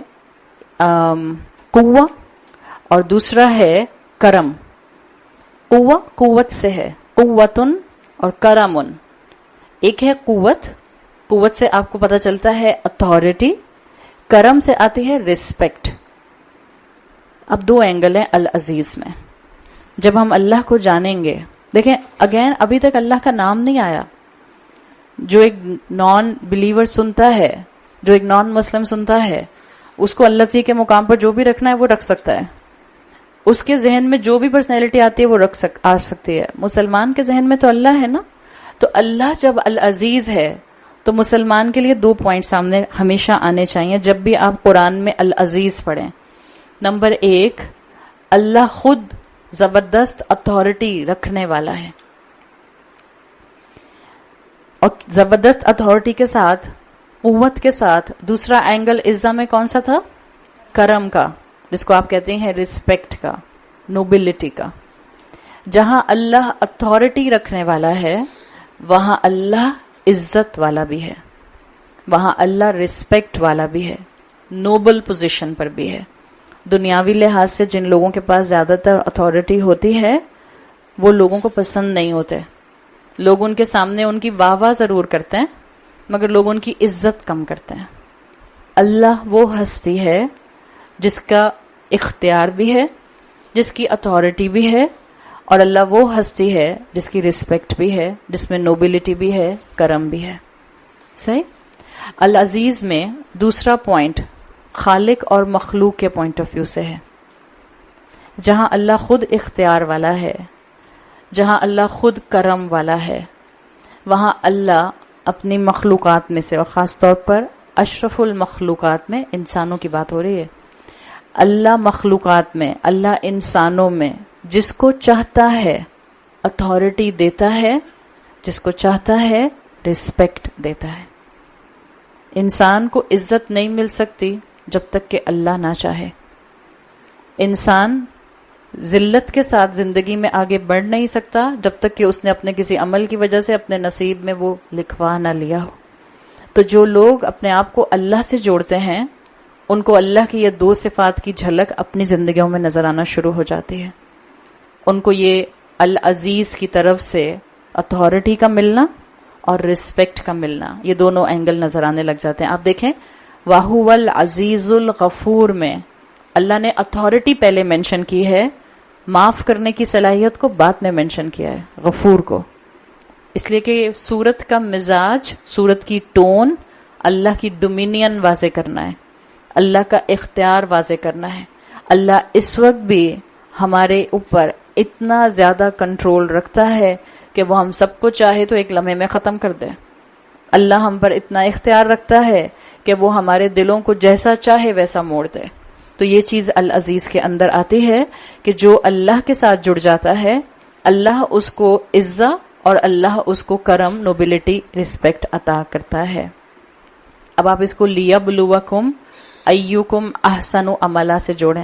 قوہ اور دوسرا ہے کرم. قوہ قوت سے ہے, قوتن اور کرمن. ایک ہے قوت, قوت سے آپ کو پتہ چلتا ہے اتھارٹی, کرم سے آتی ہے ریسپیکٹ. اب دو اینگل ہیں العزیز میں. جب ہم اللہ کو جانیں گے, دیکھیں اگین ابھی تک اللہ کا نام نہیں آیا. جو ایک نان بلیور سنتا ہے, جو ایک نان مسلم سنتا ہے, اس کو اللہ تعالی کے مقام پر جو بھی رکھنا ہے وہ رکھ سکتا ہے. اس کے ذہن میں جو بھی پرسنالٹی آتی ہے وہ رکھ سک آ سکتی ہے. مسلمان کے ذہن میں تو اللہ ہے نا. تو اللہ جب العزیز ہے تو مسلمان کے لیے دو پوائنٹ سامنے ہمیشہ آنے چاہیے جب بھی آپ قرآن میں العزیز پڑھیں. نمبر ایک, اللہ خود زبردست اتھارٹی رکھنے والا ہے, اور زبردست اتھارٹی کے ساتھ, قوت کے ساتھ دوسرا اینگل عزا میں کون سا تھا؟ کرم کا, جس کو آپ کہتے ہیں ریسپیکٹ کا. نوبلٹی کا. جہاں اللہ اتھارٹی رکھنے والا ہے وہاں اللہ عزت والا بھی ہے, وہاں اللہ رسپیکٹ والا بھی ہے, نوبل پوزیشن پر بھی ہے. دنیاوی لحاظ سے جن لوگوں کے پاس زیادہ تر اتھارٹی ہوتی ہے وہ لوگوں کو پسند نہیں ہوتے. لوگ ان کے سامنے ان کی واہ واہ ضرور کرتے ہیں مگر لوگ ان کی عزت کم کرتے ہیں. اللہ وہ ہستی ہے جس کا اختیار بھی ہے, جس کی اتھارٹی بھی ہے, اور اللہ وہ ہستی ہے جس کی رسپیکٹ بھی ہے, جس میں نوبلٹی بھی ہے, کرم بھی ہے. صحیح. العزیز میں دوسرا پوائنٹ خالق اور مخلوق کے پوائنٹ آف ویو سے ہے. جہاں اللہ خود اختیار والا ہے, جہاں اللہ خود کرم والا ہے, وہاں اللہ اپنی مخلوقات میں سے, اور خاص طور پر اشرف المخلوقات میں انسانوں کی بات ہو رہی ہے, اللہ مخلوقات میں, اللہ انسانوں میں جس کو چاہتا ہے اتھارٹی دیتا ہے, جس کو چاہتا ہے رسپیکٹ دیتا ہے. انسان کو عزت نہیں مل سکتی جب تک کہ اللہ نہ چاہے. انسان ذلت کے ساتھ زندگی میں آگے بڑھ نہیں سکتا جب تک کہ اس نے اپنے کسی عمل کی وجہ سے اپنے نصیب میں وہ لکھوا نہ لیا ہو. تو جو لوگ اپنے آپ کو اللہ سے جوڑتے ہیں ان کو اللہ کی یہ دو صفات کی جھلک اپنی زندگیوں میں نظر آنا شروع ہو جاتی ہے. ان کو یہ العزیز کی طرف سے اتھارٹی کا ملنا اور رسپیکٹ کا ملنا, یہ دونوں اینگل نظر آنے لگ جاتے ہیں. آپ دیکھیں وَهُوَ الْعَزِيزُ الْغَفُورُ میں اللہ نے اتھارٹی پہلے مینشن کی ہے, معاف کرنے کی صلاحیت کو بعد میں مینشن کیا ہے, غفور کو. اس لیے کہ سورت کا مزاج, سورت کی ٹون اللہ کی ڈومینین واضح کرنا ہے, اللہ کا اختیار واضح کرنا ہے. اللہ اس وقت بھی ہمارے اوپر اتنا زیادہ کنٹرول رکھتا ہے کہ وہ ہم سب کو چاہے تو ایک لمحے میں ختم کر دے. اللہ ہم پر اتنا اختیار رکھتا ہے کہ وہ ہمارے دلوں کو جیسا چاہے ویسا موڑ دے. تو یہ چیز العزیز کے اندر آتی ہے کہ جو اللہ کے ساتھ جڑ جاتا ہے اللہ اس کو عزت اور اللہ اس کو کرم, نوبلٹی, رسپیکٹ عطا کرتا ہے. اب آپ اس کو لیبلوکم ایکم احسن عملا سے جوڑیں.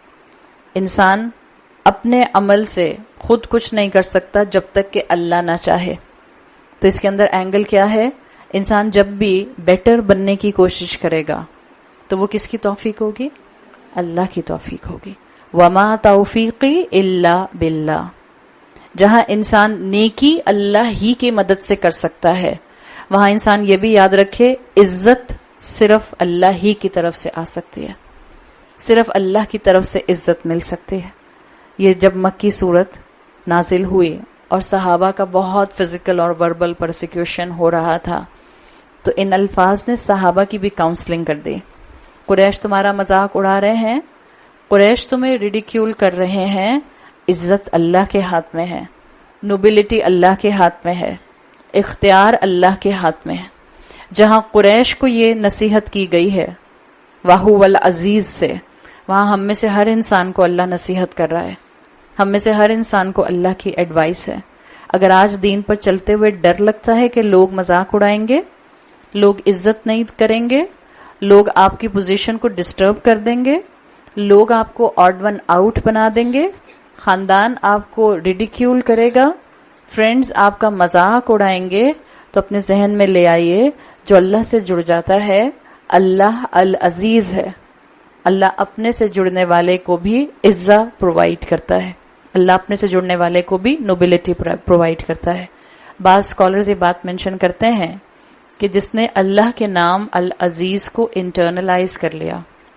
انسان اپنے عمل سے خود کچھ نہیں کر سکتا جب تک کہ اللہ نہ چاہے. تو اس کے اندر اینگل کیا ہے؟ انسان جب بھی بیٹر بننے کی کوشش کرے گا تو وہ کس کی توفیق ہوگی؟ اللہ کی توفیق ہوگی. وما توفیقی الا باللہ. جہاں انسان نیکی اللہ ہی کی مدد سے کر سکتا ہے وہاں انسان یہ بھی یاد رکھے عزت صرف اللہ ہی کی طرف سے آ سکتی ہے, صرف اللہ کی طرف سے عزت مل سکتی ہے. یہ جب مکی صورت نازل ہوئی اور صحابہ کا بہت فزیکل اور وربل پرسیکیوشن ہو رہا تھا تو ان الفاظ نے صحابہ کی بھی کاؤنسلنگ کر دی. قریش تمہارا مذاق اڑا رہے ہیں, قریش تمہیں ریڈیکیول کر رہے ہیں, عزت اللہ کے ہاتھ میں ہے, نوبلٹی اللہ کے ہاتھ میں ہے, اختیار اللہ کے ہاتھ میں ہے. جہاں قریش کو یہ نصیحت کی گئی ہے وَهُوَ الْعَزِيزُ سے, وہاں ہم میں سے ہر انسان کو اللہ نصیحت کر رہا ہے, ہم میں سے ہر انسان کو اللہ کی ایڈوائس ہے. اگر آج دین پر چلتے ہوئے ڈر لگتا ہے کہ لوگ مذاق اڑائیں گے, لوگ عزت نہیں کریں گے, لوگ آپ کی پوزیشن کو ڈسٹرب کر دیں گے, لوگ آپ کو آڈ ون آؤٹ بنا دیں گے, خاندان آپ کو ریڈیکیول کرے گا, فرینڈز آپ کا مذاق اڑائیں گے, تو اپنے ذہن میں لے آئیے جو اللہ سے جڑ جاتا ہے اللہ العزیز ہے. اللہ اپنے سے جڑنے والے کو بھی عزت پرووائڈ کرتا ہے, اللہ اپنے سے جڑنے والے کو بھی نوبلٹی پرووائڈ کرتا ہے. بعض اسکالرز یہ بات مینشن کرتے ہیں کہ جس نے اللہ کے نام العزیز کو انٹرنلائز کر لیا,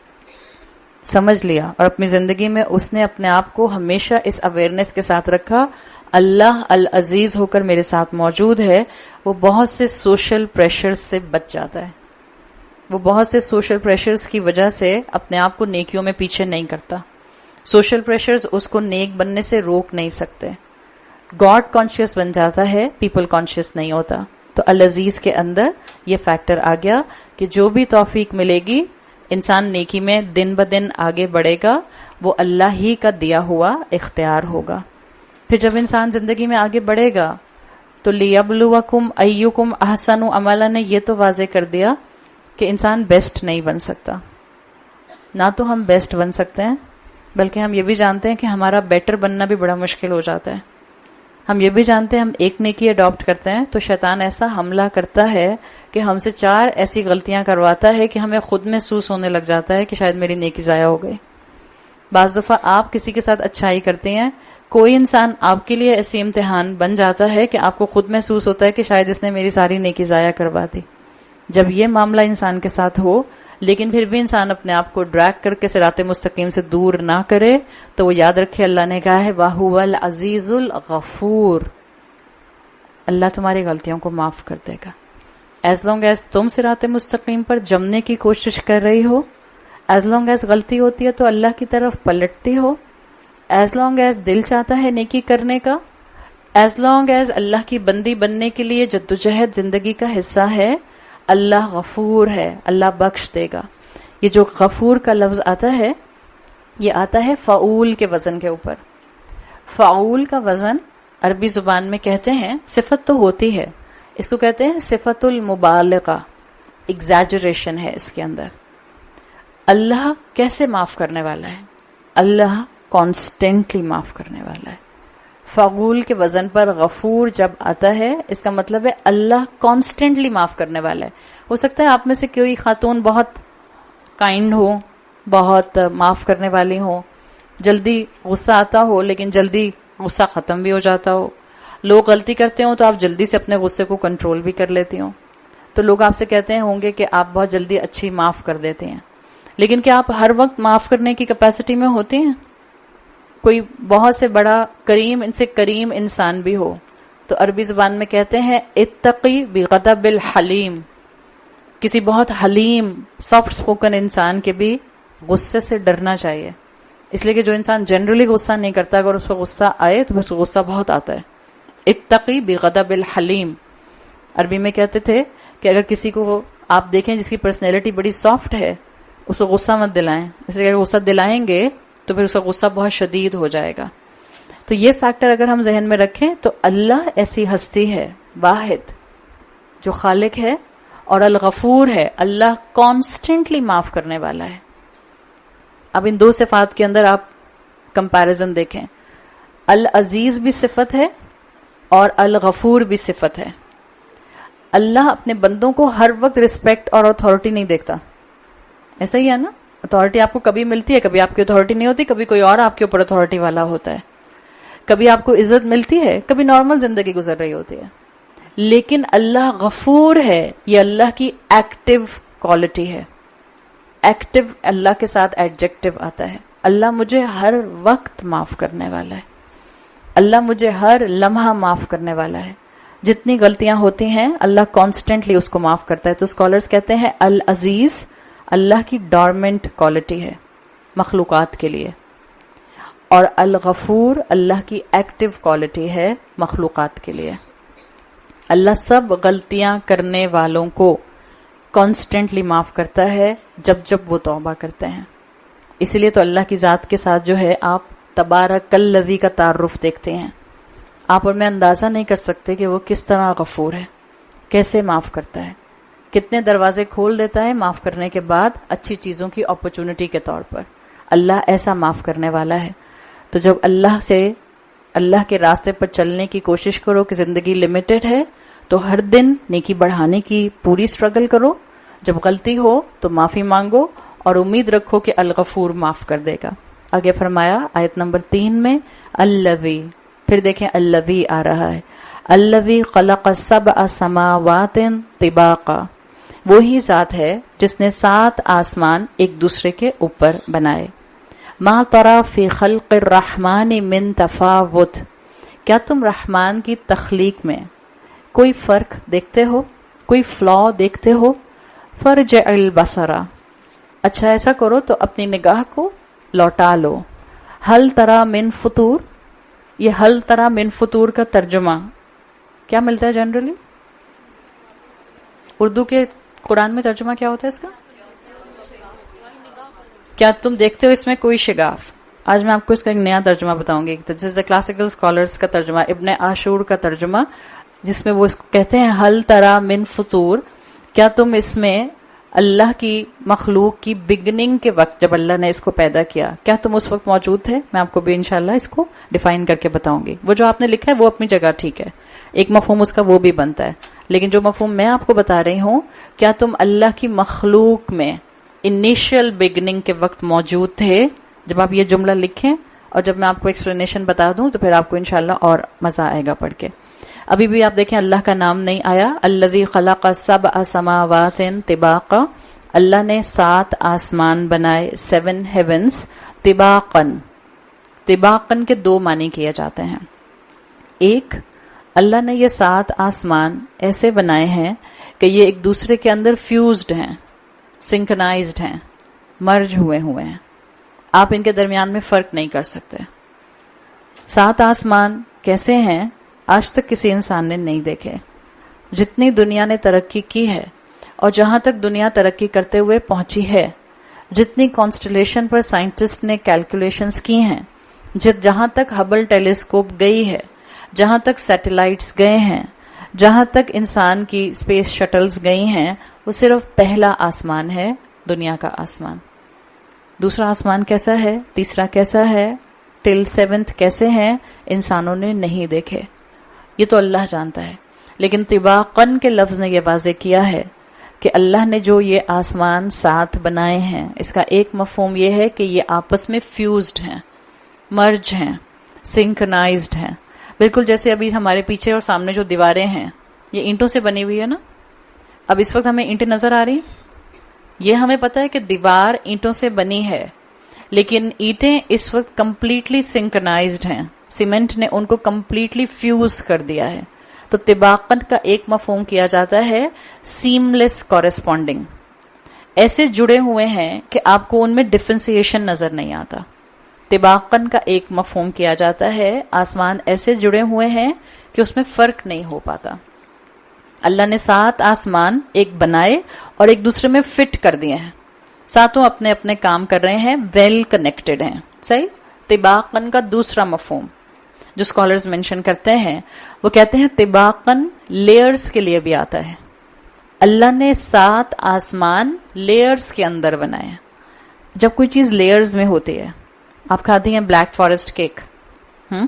سمجھ لیا, اور اپنی زندگی میں اس نے اپنے آپ کو ہمیشہ اس اویئرنیس کے ساتھ رکھا اللہ العزیز ہو کر میرے ساتھ موجود ہے, وہ بہت سے سوشل پریشرز سے بچ جاتا ہے. وہ بہت سے سوشل پریشرز کی وجہ سے اپنے آپ کو نیکیوں میں پیچھے نہیں کرتا. سوشل پریشرز اس کو نیک بننے سے روک نہیں سکتے. گاڈ کانشیس بن جاتا ہے, پیپل کانشیس نہیں ہوتا. تو العزیز کے اندر یہ فیکٹر آ گیا کہ جو بھی توفیق ملے گی انسان نیکی میں دن بدن آگے بڑھے گا, وہ اللہ ہی کا دیا ہوا اختیار ہوگا. پھر جب انسان زندگی میں آگے بڑھے گا تو لیبلوکم ایکم احسن عملا نے یہ تو واضح کر دیا کہ انسان بیسٹ نہیں بن سکتا. نہ تو ہم بیسٹ بن سکتے ہیں بلکہ ہم یہ بھی جانتے ہیں کہ ہمارا بیٹر بننا بھی بڑا مشکل ہو جاتا ہے. ہم یہ بھی جانتے ہیں ہم ایک نیکی اڈاپٹ کرتے ہیں تو شیطان ایسا حملہ کرتا ہے کہ ہم سے چار ایسی غلطیاں کرواتا ہے کہ ہمیں خود محسوس ہونے لگ جاتا ہے کہ شاید میری نیکی ضائع ہو گئی. بعض دفعہ آپ کسی کے ساتھ اچھائی کرتے ہیں, کوئی انسان آپ کے لیے ایسی امتحان بن جاتا ہے کہ آپ کو خود محسوس ہوتا ہے کہ شاید اس نے میری ساری نیکی ضائع کروا دی. جب یہ معاملہ انسان کے ساتھ ہو لیکن پھر بھی انسان اپنے آپ کو ڈریگ کر کے صراط مستقیم سے دور نہ کرے تو وہ یاد رکھے اللہ نے کہا ہے وَهُوَ الْعَزِيزُ الْغَفُورُ, اللہ تمہاری غلطیوں کو معاف کر دے گا. ایز لانگ ایز تم صراط مستقیم پر جمنے کی کوشش کر رہی ہو, ایز لانگ ایز غلطی ہوتی ہے تو اللہ کی طرف پلٹتی ہو, ایز لانگ ایز دل چاہتا ہے نیکی کرنے کا, ایز لانگ ایز اللہ کی بندی بننے کے لیے جدوجہد زندگی کا حصہ ہے, اللہ غفور ہے, اللہ بخش دے گا. یہ جو غفور کا لفظ آتا ہے یہ آتا ہے فعول کے وزن کے اوپر. فعول کا وزن عربی زبان میں کہتے ہیں, صفت تو ہوتی ہے, اس کو کہتے ہیں صفت المبالغہ, ایگزیجریشن ہے اس کے اندر. اللہ کیسے معاف کرنے والا ہے؟ اللہ کانسٹینٹلی معاف کرنے والا ہے. فعول کے وزن پر غفور جب آتا ہے اس کا مطلب ہے اللہ کانسٹینٹلی معاف کرنے والا ہے. ہو سکتا ہے آپ میں سے کوئی خاتون بہت کائنڈ ہو, بہت معاف کرنے والی ہو, جلدی غصہ آتا ہو لیکن جلدی غصہ ختم بھی ہو جاتا ہو. لوگ غلطی کرتے ہوں تو آپ جلدی سے اپنے غصے کو کنٹرول بھی کر لیتی ہوں. تو لوگ آپ سے کہتے ہیں ہوں گے کہ آپ بہت جلدی اچھی معاف کر دیتے ہیں, لیکن کیا آپ ہر وقت معاف کرنے کی کیپیسٹی میں ہوتی ہیں؟ کوئی بہت سے بڑا کریم ان سے کریم انسان بھی ہو تو عربی زبان میں کہتے ہیں اتقی بغضب الحلیم, کسی بہت حلیم سافٹ سپوکن انسان کے بھی غصے سے ڈرنا چاہیے, اس لیے کہ جو انسان جنرلی غصہ نہیں کرتا اگر اس کو غصہ آئے تو اس کو غصہ بہت آتا ہے. اتقی بغضب الحلیم, عربی میں کہتے تھے کہ اگر کسی کو آپ دیکھیں جس کی پرسنالٹی بڑی سافٹ ہے اس کو غصہ مت دلائیں, اس لیے اگر غصہ دلائیں گے تو پھر اس کا غصہ بہت شدید ہو جائے گا. تو یہ فیکٹر اگر ہم ذہن میں رکھیں تو اللہ ایسی ہستی ہے واحد جو خالق ہے اور الغفور ہے, اللہ کانسٹنٹلی معاف کرنے والا ہے. اب ان دو صفات کے اندر آپ کمپیریزن دیکھیں, العزیز بھی صفت ہے اور الغفور بھی صفت ہے. اللہ اپنے بندوں کو ہر وقت رسپیکٹ اور اتھارٹی نہیں دیکھتا, ایسا ہی ہے نا, اتھارٹی آپ کو کبھی ملتی ہے, کبھی آپ کی اتھارٹی نہیں ہوتی, کبھی کوئی اور آپ کے اوپر اتھارٹی والا ہوتا ہے, کبھی آپ کو عزت ملتی ہے, کبھی نارمل زندگی گزر رہی ہوتی ہے. لیکن اللہ غفور ہے, یہ اللہ کی ایکٹیو کوالٹی ہے. ایکٹیو اللہ کے ساتھ ایڈجیکٹو آتا ہے. اللہ مجھے ہر وقت معاف کرنے والا ہے, اللہ مجھے ہر لمحہ معاف کرنے والا ہے. جتنی غلطیاں ہوتی ہیں اللہ کانسٹنٹلی اس کو معاف کرتا ہے. تو اسکالرز کہتے ہیں العزیز اللہ کی ڈارمنٹ کوالٹی ہے مخلوقات کے لیے, اور الغفور اللہ کی ایکٹیو کوالٹی ہے مخلوقات کے لیے. اللہ سب غلطیاں کرنے والوں کو کانسٹنٹلی معاف کرتا ہے جب جب وہ توبہ کرتے ہیں. اسی لیے تو اللہ کی ذات کے ساتھ جو ہے آپ تبارک الذی کا تعارف دیکھتے ہیں, آپ اور میں اندازہ نہیں کر سکتے کہ وہ کس طرح غفور ہے, کیسے معاف کرتا ہے, کتنے دروازے کھول دیتا ہے معاف کرنے کے بعد اچھی چیزوں کی اپرچونٹی کے طور پر. اللہ ایسا معاف کرنے والا ہے. تو جب اللہ سے اللہ کے راستے پر چلنے کی کوشش کرو کہ زندگی لمیٹڈ ہے تو ہر دن نیکی بڑھانے کی پوری سٹرگل کرو, جب غلطی ہو تو معافی مانگو اور امید رکھو کہ الغفور معاف کر دے گا. آگے فرمایا آیت نمبر تین میں الذی, پھر دیکھیں الذی آ رہا ہے, الذی خلق سبع سماوات طباقا, وہی ذات ہے جس نے سات آسمان ایک دوسرے کے اوپر بنائے. ما ترى فی خلق الرحمن من تفاوت, کیا تم رحمان کی تخلیق میں کوئی فرق دیکھتے ہو, کوئی فلا دیکھتے ہو؟ فرجع البصر, اچھا ایسا کرو تو اپنی نگاہ کو لوٹا لو. ہل ترى من فطور, یہ ہل ترى من فطور کا ترجمہ کیا ملتا ہے جنرلی اردو کے قرآن میں؟ ترجمہ کیا ہوتا ہے اس کا؟ کیا تم دیکھتے ہو اس میں کوئی شگاف؟ آج میں آپ کو اس کا ایک نیا ترجمہ بتاؤں گی. دس از دا کلاسیکل اسکالرس کا ترجمہ, ابن عاشور کا ترجمہ, جس میں وہ اس کو کہتے ہیں ہل ترى من فطور, کیا تم اس میں اللہ کی مخلوق کی بگننگ کے وقت جب اللہ نے اس کو پیدا کیا، کیا تم اس وقت موجود تھے؟ میں آپ کو بھی انشاءاللہ اس کو ڈیفائن کر کے بتاؤں گی. وہ جو آپ نے لکھا ہے وہ اپنی جگہ ٹھیک ہے، ایک مفہوم اس کا وہ بھی بنتا ہے، لیکن جو مفہوم میں آپ کو بتا رہی ہوں، کیا تم اللہ کی مخلوق میں انیشیل بگننگ کے وقت موجود تھے؟ جب آپ یہ جملہ لکھیں اور جب میں آپ کو ایکسپلینیشن بتا دوں تو پھر آپ کو انشاءاللہ اور مزہ آئے گا پڑھ کے. ابھی بھی آپ دیکھیں اللہ کا نام نہیں آیا. الذی خلق سبع سماوات طباقا، اللہ نے سات آسمان بنائے، سیون ہیونز، طباقن. طباقن کے دو معنی کیے جاتے ہیں. ایک، اللہ نے یہ سات آسمان ایسے بنائے ہیں کہ یہ ایک دوسرے کے اندر فیوزڈ ہیں، سنکرنائزڈ ہیں، مرج ہوئے ہوئے ہیں، آپ ان کے درمیان میں فرق نہیں کر سکتے. سات آسمان کیسے ہیں آج تک کسی انسان نے نہیں دیکھے. جتنی دنیا نے ترقی کی ہے اور جہاں تک دنیا ترقی کرتے ہوئے پہنچی ہے، جتنی کانسٹلیشن پر سائنٹسٹ نے کیلکولیشنز کی ہیں، جہاں تک ہبل ٹیلیسکوپ گئی ہے، جہاں تک سیٹلائٹس گئے ہیں، جہاں تک انسان کی اسپیس شٹلز گئی ہیں، وہ صرف پہلا آسمان ہے، دنیا کا آسمان. دوسرا آسمان کیسا ہے، تیسرا کیسا ہے، ٹل سیونتھ کیسے ہیں، انسانوں نے نہیں دیکھے. یہ تو اللہ جانتا ہے. لیکن طباقن کے لفظ نے یہ واضح کیا ہے کہ اللہ نے جو یہ آسمان ساتھ بنائے ہیں، اس کا ایک مفہوم یہ ہے کہ یہ آپس میں فیوزڈ ہیں، مرج ہیں، سنکرنائزڈ ہیں. بالکل جیسے ابھی ہمارے پیچھے اور سامنے جو دیواریں ہیں یہ اینٹوں سے بنی ہوئی ہے نا. اب اس وقت ہمیں اینٹیں نظر آ رہی، یہ ہمیں پتا ہے کہ دیوار اینٹوں سے بنی ہے، لیکن اینٹیں اس وقت کمپلیٹلی سنکرنائزڈ ہیں. سیمنٹ نے ان کو کمپلیٹلی فیوز کر دیا ہے. تو طباقن کا ایک مفہوم کیا جاتا ہے سیم لیس کورسپونڈنگ، ایسے جڑے ہوئے ہیں کہ آپ کو ان میں ڈفرینسیشن نظر نہیں آتا. طباقن کا ایک مفہوم کیا جاتا ہے آسمان ایسے جڑے ہوئے ہیں کہ اس میں فرق نہیں ہو پاتا. اللہ نے سات آسمان ایک بنائے اور ایک دوسرے میں فٹ کر دیے ہیں، ساتوں اپنے اپنے کام کر رہے ہیں، ویل کنیکٹڈ ہیں. صحیح. طباقن کا دوسرا مفہوم جو اسکالرز مینشن کرتے ہیں، وہ کہتے ہیں طباقن لیئرز کے لیے بھی آتا ہے. اللہ نے سات آسمان لیئرز کے اندر بنائے ہیں. جب کوئی چیز لیئرز میں ہوتی ہے، آپ کھاتی ہیں بلیک فارسٹ کیک، ہم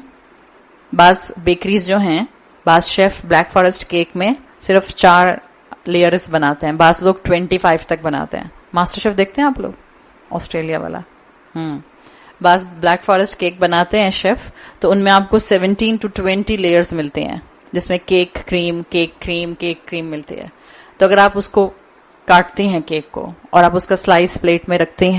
بعض بیکریز جو ہیں، بعض شیف بلیک فارسٹ کیک میں صرف چار لیئرز بناتے ہیں، بعض لوگ ٹوینٹی فائیو تک بناتے ہیں. ماسٹر شیف دیکھتے ہیں آپ لوگ، آسٹریلیا والا. ہم بعض بلیک فارسٹ کیک بناتے ہیں شیف، تو ان میں آپ کو سیونٹین ٹو ٹوینٹی لیئرز ملتے ہیں، جس میں cake cream cake cream cake cream ملتی ہے. تو اگر آپ اس کو کاٹتے ہیں کیک کو اور آپ اس کا سلائس پلیٹ میں رکھتے ہیں